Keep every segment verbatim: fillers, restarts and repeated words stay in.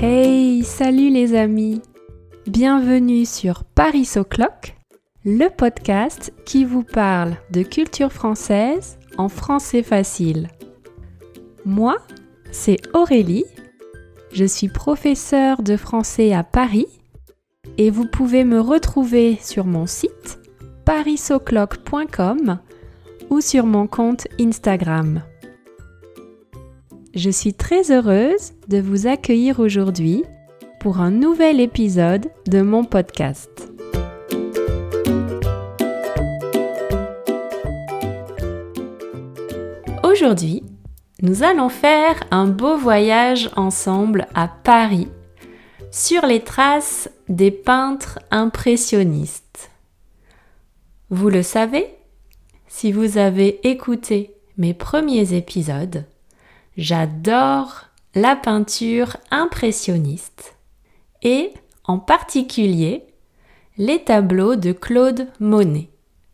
Hey, salut les amis! Bienvenue sur Paris O'Clock, le podcast qui vous parle de culture française en français facile. Moi, c'est Aurélie, je suis professeure de français à Paris et vous pouvez me retrouver sur mon site paris o'clock point com ou sur mon compte Instagram. Je suis très heureuse de vous accueillir aujourd'hui pour un nouvel épisode de mon podcast. Aujourd'hui, nous allons faire un beau voyage ensemble à Paris, sur les traces des peintres impressionnistes. Vous le savez, si vous avez écouté mes premiers épisodes, j'adore la peinture impressionniste et en particulier les tableaux de Claude Monet.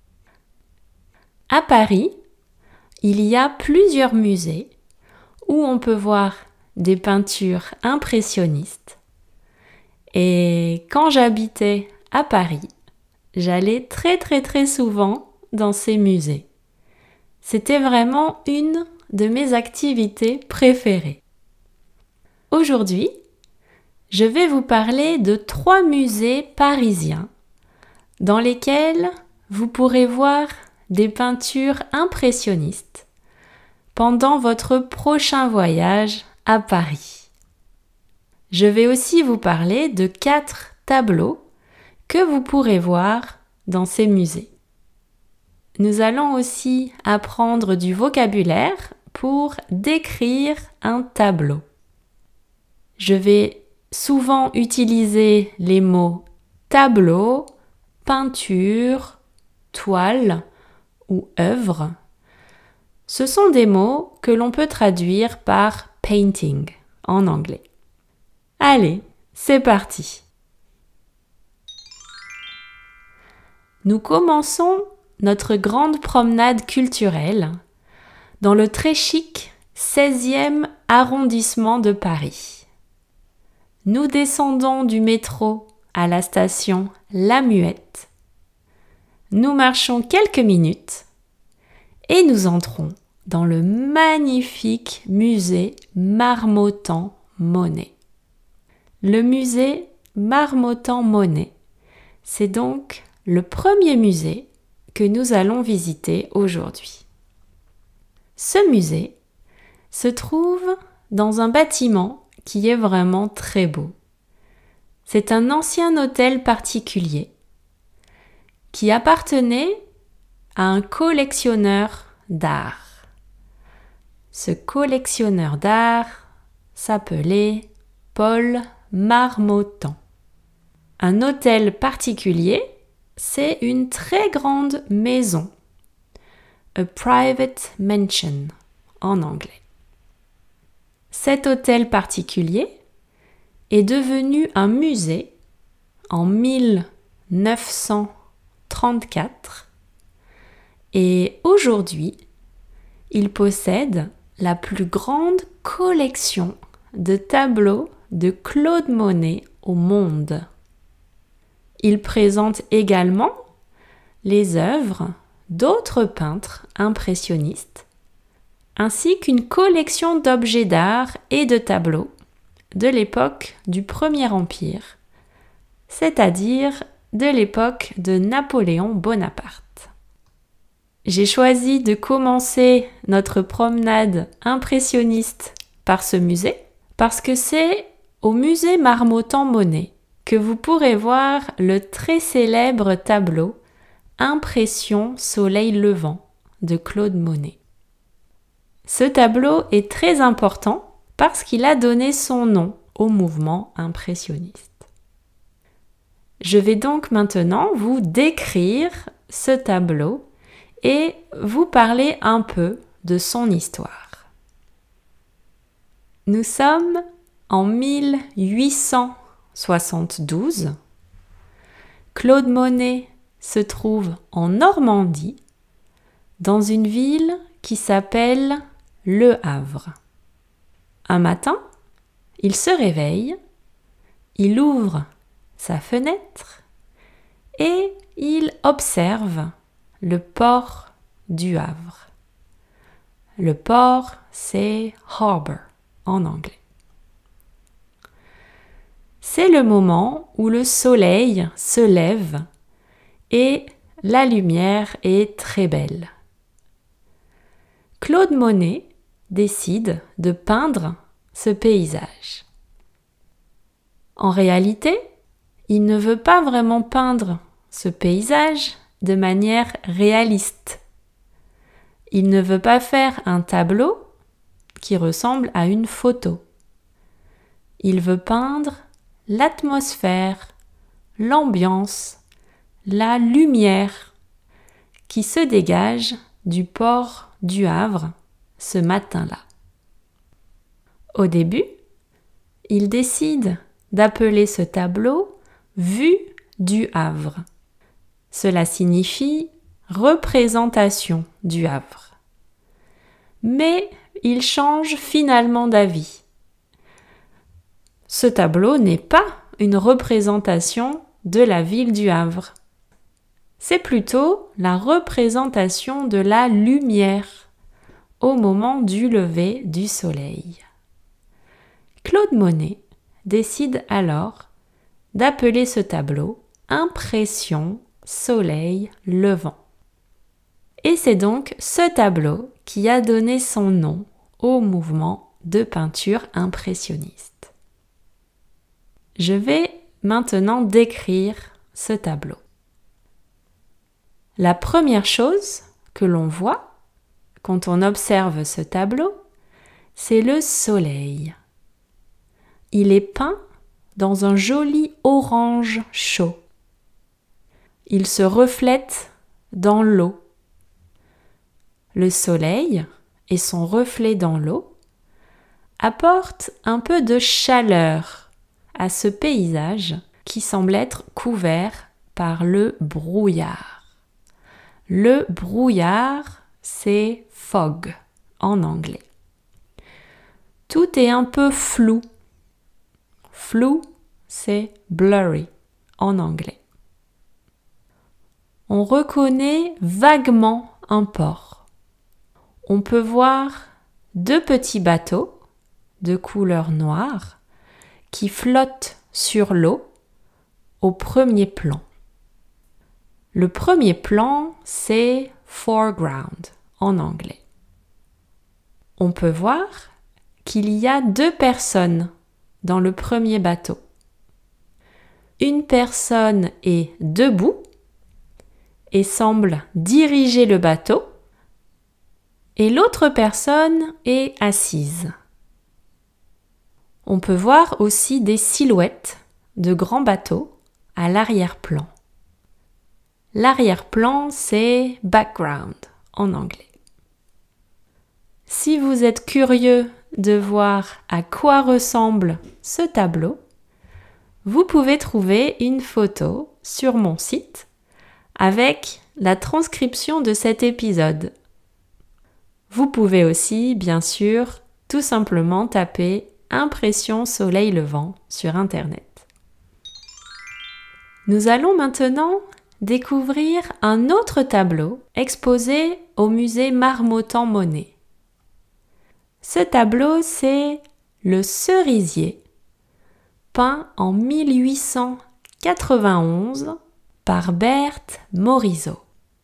À Paris, il y a plusieurs musées où on peut voir des peintures impressionnistes. Et quand j'habitais à Paris, j'allais très très très souvent dans ces musées. C'était vraiment une de mes activités préférées. Aujourd'hui, je vais vous parler de trois musées parisiens dans lesquels vous pourrez voir des peintures impressionnistes pendant votre prochain voyage à Paris. Je vais aussi vous parler de quatre tableaux que vous pourrez voir dans ces musées. Nous allons aussi apprendre du vocabulaire pour décrire un tableau. Je vais souvent utiliser les mots tableau, peinture, toile ou œuvre. Ce sont des mots que l'on peut traduire par painting en anglais. Allez, c'est parti! Nous commençons notre grande promenade culturelle dans le très chic seizième arrondissement de Paris. Nous descendons du métro à la station La Muette. Nous marchons quelques minutes et nous entrons dans le magnifique musée Marmottan-Monet. Le musée Marmottan-Monet, c'est donc le premier musée que nous allons visiter aujourd'hui. Ce musée se trouve dans un bâtiment qui est vraiment très beau. C'est un ancien hôtel particulier qui appartenait à un collectionneur d'art. Ce collectionneur d'art s'appelait Paul Marmottan. Un hôtel particulier, c'est une très grande maison. A private mansion en anglais. Cet hôtel particulier est devenu un musée en mille neuf cent trente-quatre et aujourd'hui, il possède la plus grande collection de tableaux de Claude Monet au monde. Il présente également les œuvres d'autres peintres impressionnistes, ainsi qu'une collection d'objets d'art et de tableaux de l'époque du Premier Empire, c'est-à-dire de l'époque de Napoléon Bonaparte. J'ai choisi de commencer notre promenade impressionniste par ce musée, parce que c'est au musée Marmottan-Monet que vous pourrez voir le très célèbre tableau Impression soleil levant de Claude Monet. Ce tableau est très important parce qu'il a donné son nom au mouvement impressionniste. Je vais donc maintenant vous décrire ce tableau et vous parler un peu de son histoire. Nous sommes en mille huit cent soixante-douze. Claude Monet se trouve en Normandie, dans une ville qui s'appelle Le Havre. Un matin, il se réveille il ouvre sa fenêtre et il observe le port du Havre. Le port, c'est harbor en anglais. C'est le moment où le soleil se lève et la lumière est très belle. Claude Monet décide de peindre ce paysage. En réalité, il ne veut pas vraiment peindre ce paysage de manière réaliste. Il ne veut pas faire un tableau qui ressemble à une photo. Il veut peindre l'atmosphère, l'ambiance, la lumière qui se dégage du port du Havre ce matin-là. Au début, il décide d'appeler ce tableau « Vue du Havre ». Cela signifie « représentation du Havre ». Mais il change finalement d'avis. Ce tableau n'est pas une représentation de la ville du Havre. C'est plutôt la représentation de la lumière au moment du lever du soleil. Claude Monet décide alors d'appeler ce tableau « Impression soleil levant ». Et c'est donc ce tableau qui a donné son nom au mouvement de peinture impressionniste. Je vais maintenant décrire ce tableau. La première chose que l'on voit quand on observe ce tableau, c'est le soleil. Il est peint dans un joli orange chaud. Il se reflète dans l'eau. Le soleil et son reflet dans l'eau apportent un peu de chaleur à ce paysage qui semble être couvert par le brouillard. Le brouillard, c'est fog en anglais. Tout est un peu flou. Flou, c'est blurry en anglais. On reconnaît vaguement un port. On peut voir deux petits bateaux de couleur noire qui flottent sur l'eau au premier plan. Le premier plan, c'est foreground en anglais. On peut voir qu'il y a deux personnes dans le premier bateau. Une personne est debout et semble diriger le bateau et l'autre personne est assise. On peut voir aussi des silhouettes de grands bateaux à l'arrière-plan. L'arrière-plan, c'est background en anglais. Si vous êtes curieux de voir à quoi ressemble ce tableau, vous pouvez trouver une photo sur mon site avec la transcription de cet épisode. Vous pouvez aussi, bien sûr, tout simplement taper « Impression soleil levant » sur Internet. Nous allons maintenant découvrir un autre tableau exposé au musée Marmottan-Monet. Ce tableau, c'est Le Cerisier, peint en mille huit cent quatre-vingt-onze par Berthe Morisot.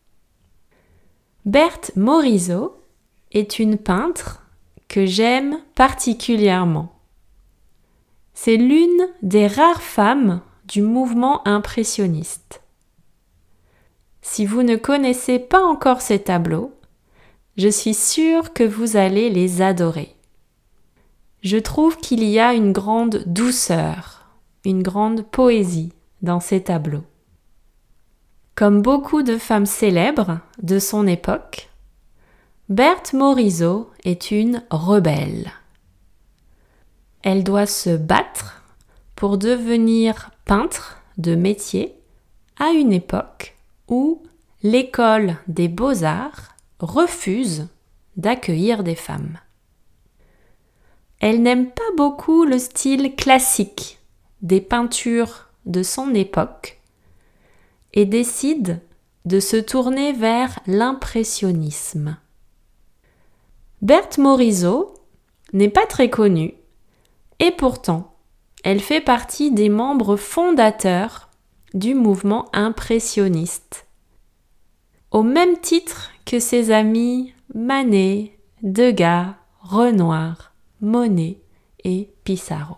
Berthe Morisot est une peintre que j'aime particulièrement. C'est l'une des rares femmes du mouvement impressionniste. Si vous ne connaissez pas encore ces tableaux, je suis sûre que vous allez les adorer. Je trouve qu'il y a une grande douceur, une grande poésie dans ces tableaux. Comme beaucoup de femmes célèbres de son époque, Berthe Morisot est une rebelle. Elle doit se battre pour devenir peintre de métier à une époque où l'école des beaux-arts refuse d'accueillir des femmes. Elle n'aime pas beaucoup le style classique des peintures de son époque et décide de se tourner vers l'impressionnisme. Berthe Morisot n'est pas très connue et pourtant, elle fait partie des membres fondateurs du mouvement impressionniste, au même titre que ses amis Manet, Degas, Renoir, Monet et Pissarro.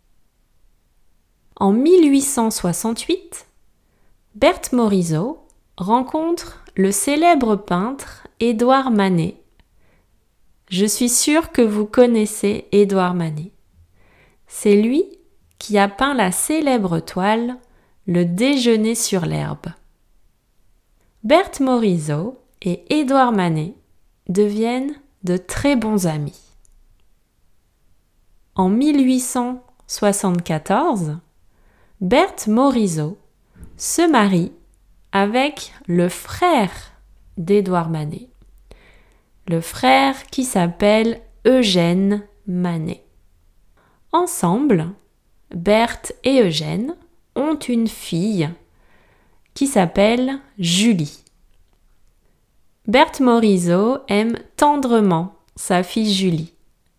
En mille huit cent soixante-huit, Berthe Morisot rencontre le célèbre peintre Édouard Manet. Je suis sûre que vous connaissez Édouard Manet. C'est lui qui a peint la célèbre toile « Le déjeuner sur l'herbe ». Berthe Morisot et Édouard Manet deviennent de très bons amis. En mille huit cent soixante-quatorze, Berthe Morisot se marie avec le frère d'Édouard Manet, le frère qui s'appelle Eugène Manet. Ensemble, Berthe et Eugène ont une fille qui s'appelle Julie. Berthe Morisot aime tendrement sa fille Julie.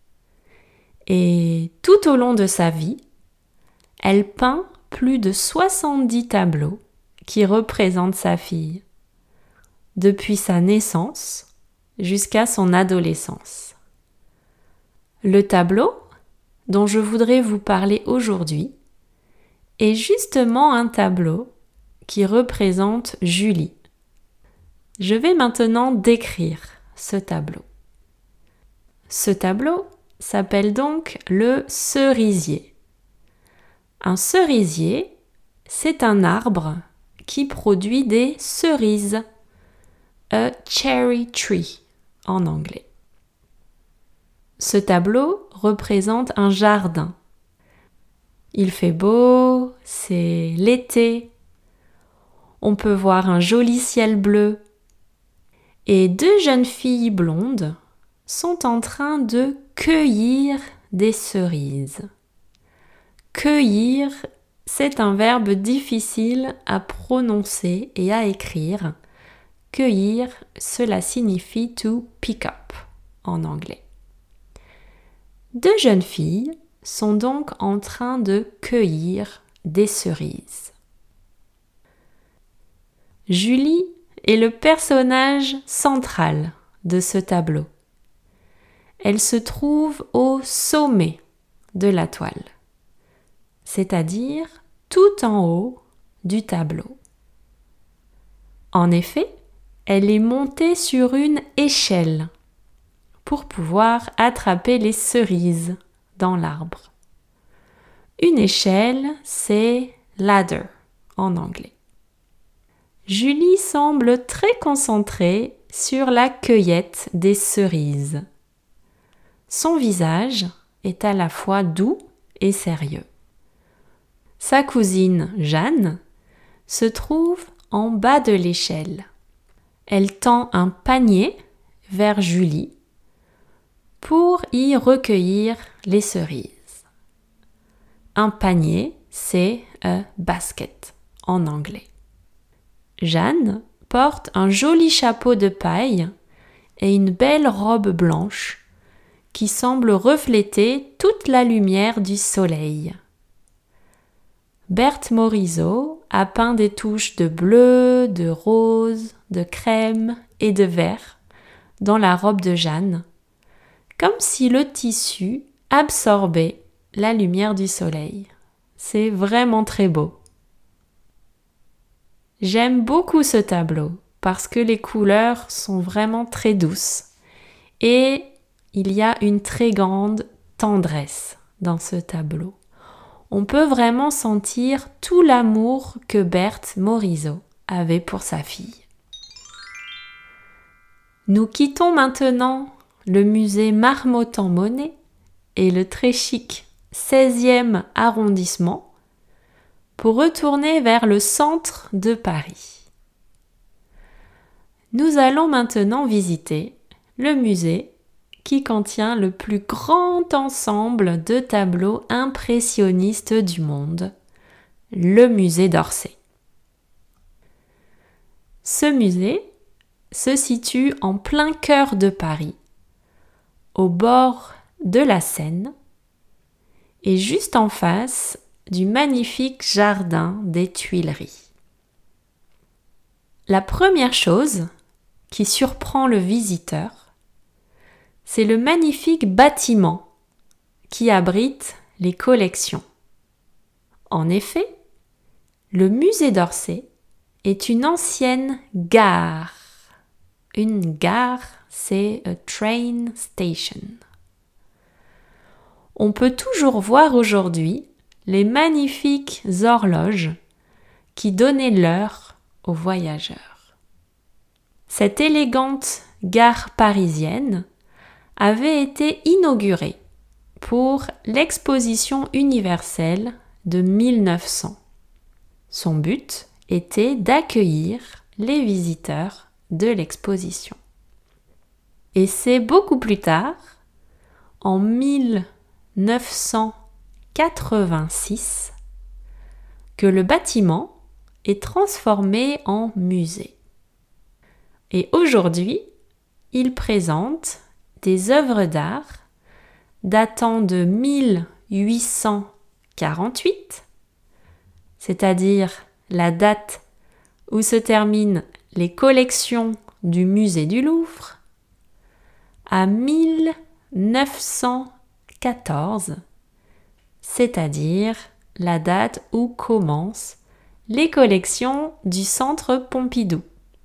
Et tout au long de sa vie, elle peint plus de soixante-dix tableaux qui représentent sa fille, depuis sa naissance jusqu'à son adolescence. Le tableau dont je voudrais vous parler aujourd'hui est justement un tableau qui représente Julie. Je vais maintenant décrire ce tableau. Ce tableau s'appelle donc le cerisier. Un cerisier, c'est un arbre qui produit des cerises, a cherry tree en anglais. Ce tableau représente un jardin. Il fait beau, c'est l'été. On peut voir un joli ciel bleu. Et deux jeunes filles blondes sont en train de cueillir des cerises. Cueillir, c'est un verbe difficile à prononcer et à écrire. Cueillir, cela signifie to pick up en anglais. Deux jeunes filles sont donc en train de cueillir des cerises. Julie est le personnage central de ce tableau. Elle se trouve au sommet de la toile, c'est-à-dire tout en haut du tableau. En effet, elle est montée sur une échelle pour pouvoir attraper les cerises dans l'arbre. Une échelle, c'est ladder en anglais. Julie semble très concentrée sur la cueillette des cerises. Son visage est à la fois doux et sérieux. Sa cousine Jeanne se trouve en bas de l'échelle. Elle tend un panier vers Julie pour y recueillir les cerises. Un panier, c'est a basket en anglais. Jeanne porte un joli chapeau de paille et une belle robe blanche qui semble refléter toute la lumière du soleil. Berthe Morisot a peint des touches de bleu, de rose, de crème et de vert dans la robe de Jeanne, comme si le tissu absorbait la lumière du soleil. C'est vraiment très beau. J'aime beaucoup ce tableau parce que les couleurs sont vraiment très douces et il y a une très grande tendresse dans ce tableau. On peut vraiment sentir tout l'amour que Berthe Morisot avait pour sa fille. Nous quittons maintenant le musée Marmottan-Monet et le très chic seizième arrondissement pour retourner vers le centre de Paris. Nous allons maintenant visiter le musée qui contient le plus grand ensemble de tableaux impressionnistes du monde, le musée d'Orsay. Ce musée se situe en plein cœur de Paris, au bord de la Seine et juste en face du magnifique jardin des Tuileries. La première chose qui surprend le visiteur, c'est le magnifique bâtiment qui abrite les collections. En effet, le musée d'Orsay est une ancienne gare. Une gare, c'est a train station. On peut toujours voir aujourd'hui les magnifiques horloges qui donnaient l'heure aux voyageurs. Cette élégante gare parisienne avait été inaugurée pour l'exposition universelle de mille neuf cents. Son but était d'accueillir les visiteurs de l'exposition. Et c'est beaucoup plus tard, en mille neuf cent quatre-vingt-six, que le bâtiment est transformé en musée. Et aujourd'hui, il présente des œuvres d'art datant de mille huit cent quarante-huit, c'est-à-dire la date où se terminent les collections du musée du Louvre, à mille neuf cent quatorze, c'est-à-dire la date où commencent les collections du Centre Pompidou.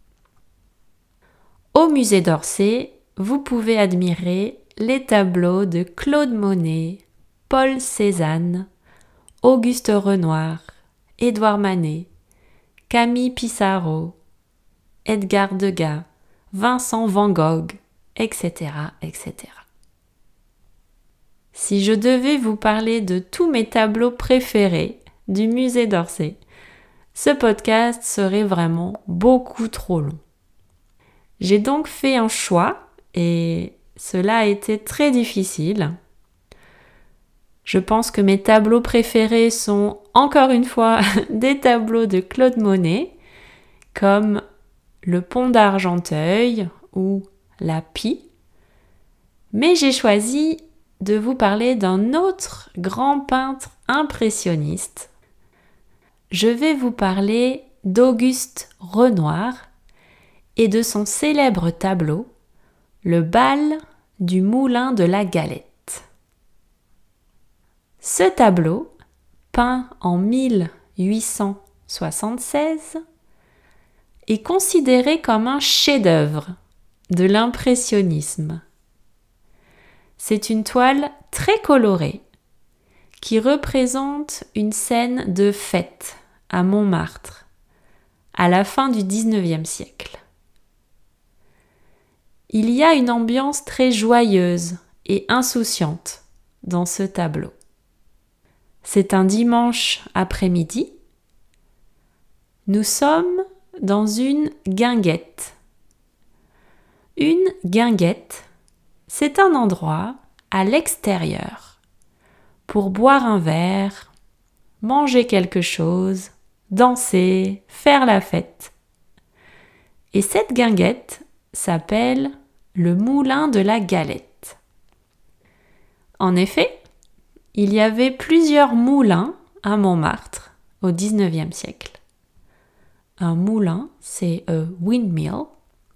Au musée d'Orsay, vous pouvez admirer les tableaux de Claude Monet, Paul Cézanne, Auguste Renoir, Édouard Manet, Camille Pissarro, Edgar Degas, Vincent Van Gogh, et cetera, et cetera. Si je devais vous parler de tous mes tableaux préférés du musée d'Orsay, ce podcast serait vraiment beaucoup trop long. J'ai donc fait un choix et cela a été très difficile. Je pense que mes tableaux préférés sont encore une fois des tableaux de Claude Monet, comme le Pont d'Argenteuil ou la Pie. Mais j'ai choisi de vous parler d'un autre grand peintre impressionniste. Je vais vous parler d'Auguste Renoir et de son célèbre tableau, le bal du moulin de la Galette. Ce tableau, peint en mille huit cent soixante-seize, est considéré comme un chef-d'œuvre de l'impressionnisme. C'est une toile très colorée qui représente une scène de fête à Montmartre à la fin du dix-neuvième siècle. Il y a une ambiance très joyeuse et insouciante dans ce tableau. C'est un dimanche après-midi. Nous sommes dans une guinguette. Une guinguette, c'est un endroit à l'extérieur pour boire un verre, manger quelque chose, danser, faire la fête. Et cette guinguette s'appelle le moulin de la Galette. En effet, il y avait plusieurs moulins à Montmartre au dix-neuvième siècle. Un moulin, c'est a windmill.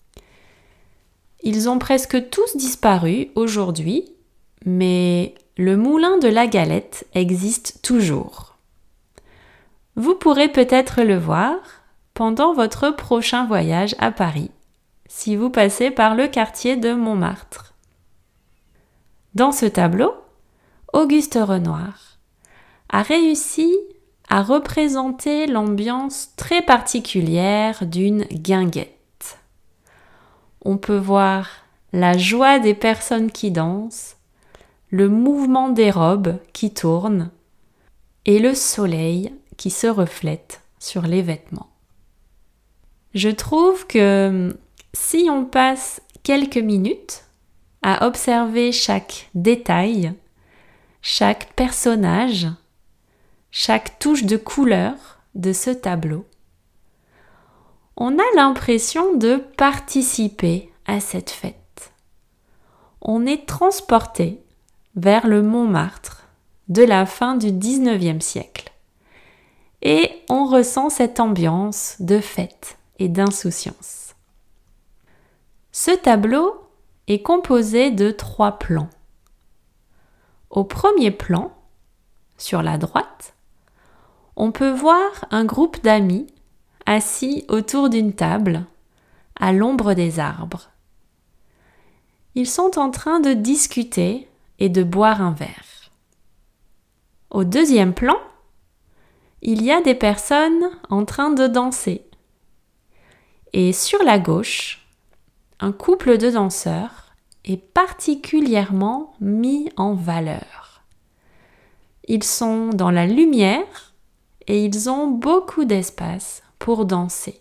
Ils ont presque tous disparu aujourd'hui, mais le moulin de la Galette existe toujours. Vous pourrez peut-être le voir pendant votre prochain voyage à Paris, si vous passez par le quartier de Montmartre. Dans ce tableau, Auguste Renoir a réussi à représenter l'ambiance très particulière d'une guinguette. On peut voir la joie des personnes qui dansent, le mouvement des robes qui tournent et le soleil qui se reflète sur les vêtements. Je trouve que si on passe quelques minutes à observer chaque détail, chaque personnage, chaque touche de couleur de ce tableau, on a l'impression de participer à cette fête. On est transporté vers le Montmartre de la fin du dix-neuvième siècle et on ressent cette ambiance de fête et d'insouciance. Ce tableau est composé de trois plans. Au premier plan, sur la droite, on peut voir un groupe d'amis assis autour d'une table, à l'ombre des arbres. Ils sont en train de discuter et de boire un verre. Au deuxième plan, il y a des personnes en train de danser. Et sur la gauche, un couple de danseurs est particulièrement mis en valeur. Ils sont dans la lumière et ils ont beaucoup d'espace pour danser.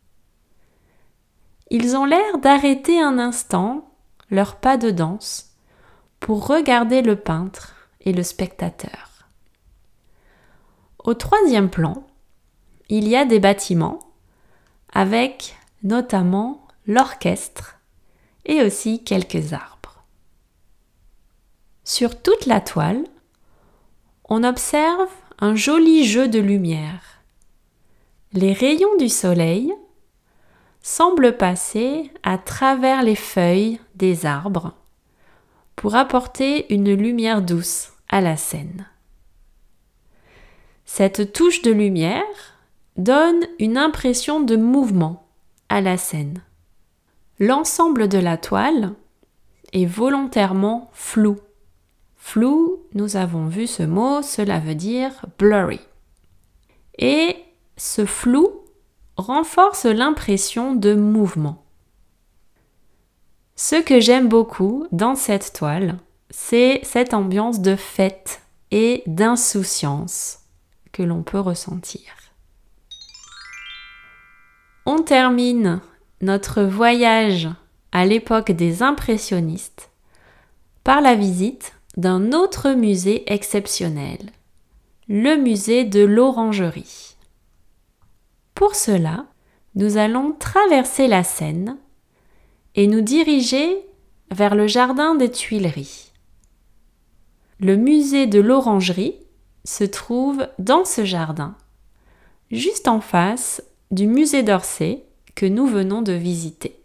Ils ont l'air d'arrêter un instant leur pas de danse pour regarder le peintre et le spectateur. Au troisième plan, il y a des bâtiments avec notamment l'orchestre et aussi quelques arbres. Sur toute la toile, on observe un joli jeu de lumière. Les rayons du soleil semblent passer à travers les feuilles des arbres pour apporter une lumière douce à la scène. Cette touche de lumière donne une impression de mouvement à la scène. L'ensemble de la toile est volontairement flou. Flou, nous avons vu ce mot, cela veut dire blurry. Et ce flou renforce l'impression de mouvement. Ce que j'aime beaucoup dans cette toile, c'est cette ambiance de fête et d'insouciance que l'on peut ressentir. On termine notre voyage à l'époque des impressionnistes par la visite d'un autre musée exceptionnel, le musée de l'Orangerie. Pour cela, nous allons traverser la Seine et nous diriger vers le jardin des Tuileries. Le musée de l'Orangerie se trouve dans ce jardin, juste en face du musée d'Orsay que nous venons de visiter.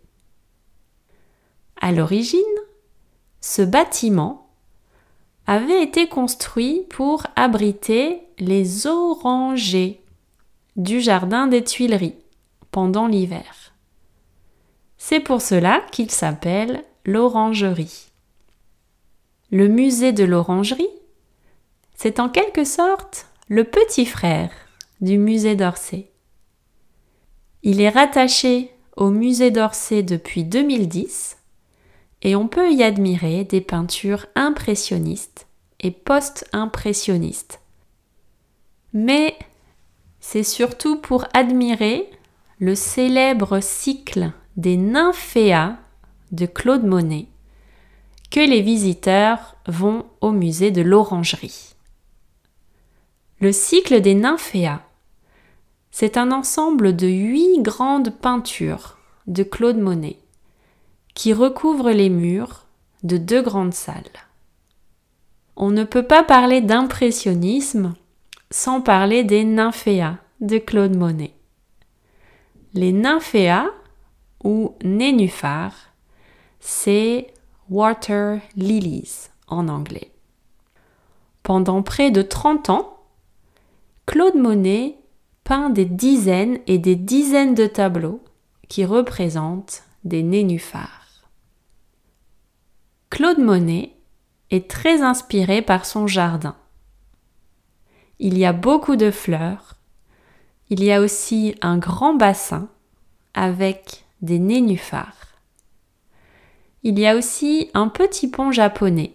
À l'origine, ce bâtiment avait été construit pour abriter les orangers du jardin des Tuileries pendant l'hiver. C'est pour cela qu'il s'appelle l'Orangerie. Le musée de l'Orangerie, c'est en quelque sorte le petit frère du musée d'Orsay. Il est rattaché au musée d'Orsay depuis deux mille dix et on peut y admirer des peintures impressionnistes et post-impressionnistes. Mais c'est surtout pour admirer le célèbre cycle des nymphéas de Claude Monet que les visiteurs vont au musée de l'Orangerie. Le cycle des nymphéas, c'est un ensemble de huit grandes peintures de Claude Monet qui recouvrent les murs de deux grandes salles. On ne peut pas parler d'impressionnisme sans parler des nymphéas de Claude Monet. Les nymphéas, ou nénuphars, c'est water lilies en anglais. Pendant près de trente ans, Claude Monet peint des dizaines et des dizaines de tableaux qui représentent des nénuphars. Claude Monet est très inspiré par son jardin. Il y a beaucoup de fleurs. Il y a aussi un grand bassin avec des nénuphars. Il y a aussi un petit pont japonais.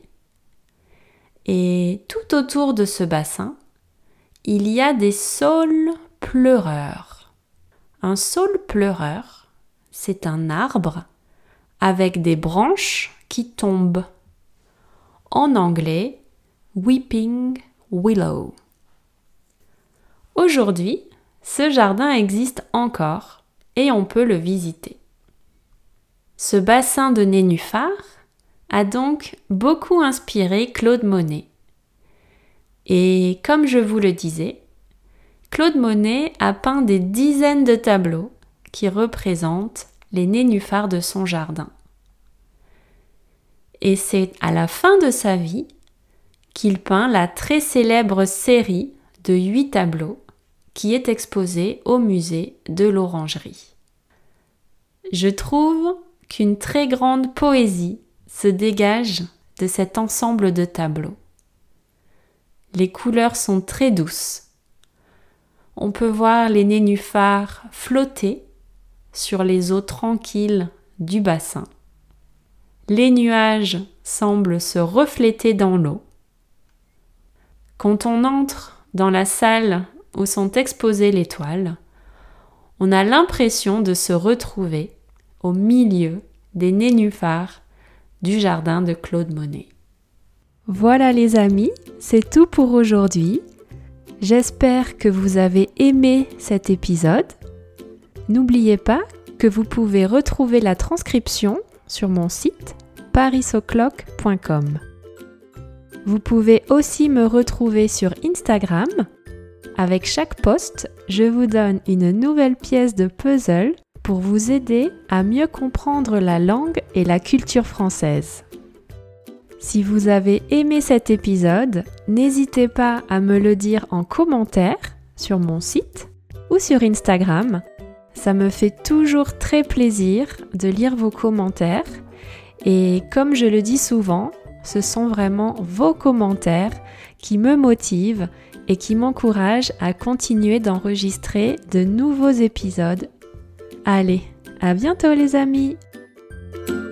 Et tout autour de ce bassin, il y a des saules pleureurs. Un saule pleureur, c'est un arbre avec des branches qui tombent. En anglais, weeping willow. Aujourd'hui, ce jardin existe encore et on peut le visiter. Ce bassin de nénuphars a donc beaucoup inspiré Claude Monet. Et comme je vous le disais, Claude Monet a peint des dizaines de tableaux qui représentent les nénuphars de son jardin. Et c'est à la fin de sa vie qu'il peint la très célèbre série de huit tableaux qui est exposée au musée de l'Orangerie. Je trouve qu'une très grande poésie se dégage de cet ensemble de tableaux. Les couleurs sont très douces. On peut voir les nénuphars flotter sur les eaux tranquilles du bassin. Les nuages semblent se refléter dans l'eau. Quand on entre dans la salle où sont exposées les toiles, on a l'impression de se retrouver au milieu des nénuphars du jardin de Claude Monet. Voilà les amis, c'est tout pour aujourd'hui. J'espère que vous avez aimé cet épisode. N'oubliez pas que vous pouvez retrouver la transcription sur mon site paris o'clock point com. Vous pouvez aussi me retrouver sur Instagram. Avec chaque post, je vous donne une nouvelle pièce de puzzle pour vous aider à mieux comprendre la langue et la culture française. Si vous avez aimé cet épisode, n'hésitez pas à me le dire en commentaire sur mon site ou sur Instagram. Ça me fait toujours très plaisir de lire vos commentaires et comme je le dis souvent, ce sont vraiment vos commentaires qui me motivent et qui m'encouragent à continuer d'enregistrer de nouveaux épisodes. Allez, à bientôt les amis!